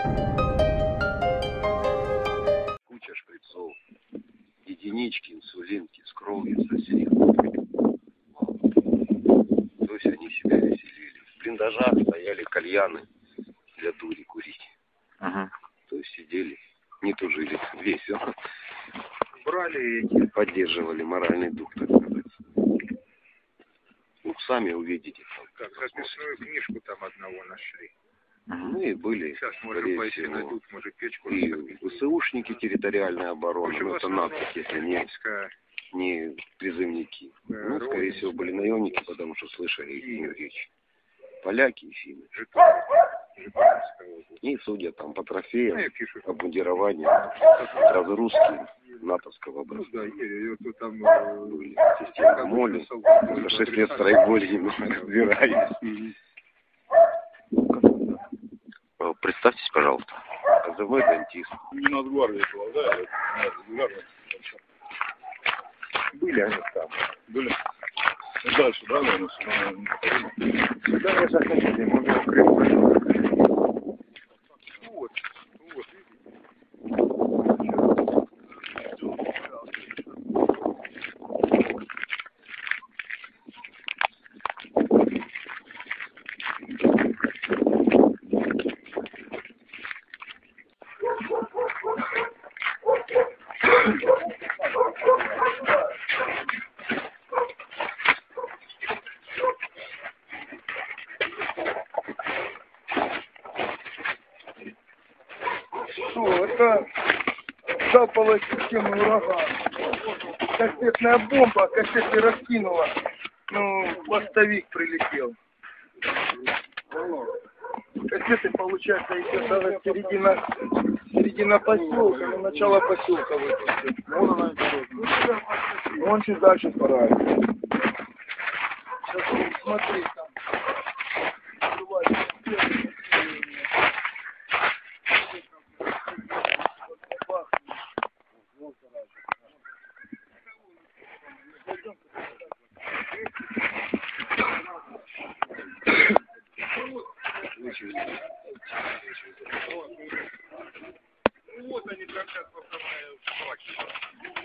Куча шприцов, единички, инсулинки, с кровью, со всех. То есть они себя веселили. В блиндажах стояли кальяны для дури курить. То есть сидели, не тужили, весело. Брали эти, поддерживали моральный дух, так сказать. Ну, сами увидите. Как записную книжку там одного нашли. Ну и были, сейчас, может, пойти найдут, может, печку. и ВСУшники территориальной обороны, ну, это нацики, если не призывники. Ну, скорее всего, были наемники, потому что слышали их речь. Поляки и финны. И, судя там по трофеям, обмундированию, разгрузки натовского образца. Были системы МОЛИ, за 6 лет строевой немного разбирались. Представьтесь, пожалуйста. АЗВ «Дантист». Не Нацгвардия была, да? Были они там. Были. Дальше, да, наверное? Сюда я заходили, мы в Крым пошел. Вот. Это залповая система «Ураган». Кассетная бомба, кассеты раскинула. Ну, пластовик прилетел. Кассеты, получается, еще даже середина поселка, но начало поселка выпустил. Вон она идет. Он чуть дальше пора. Сейчас смотри там. Вот они торчат по самой собаке.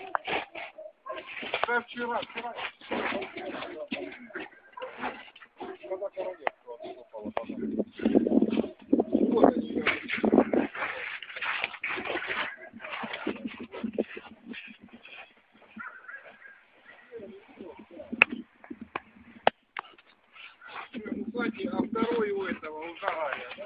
Да вчера. Когда королевство отступало, вот они. А второй у этого, у Загаря.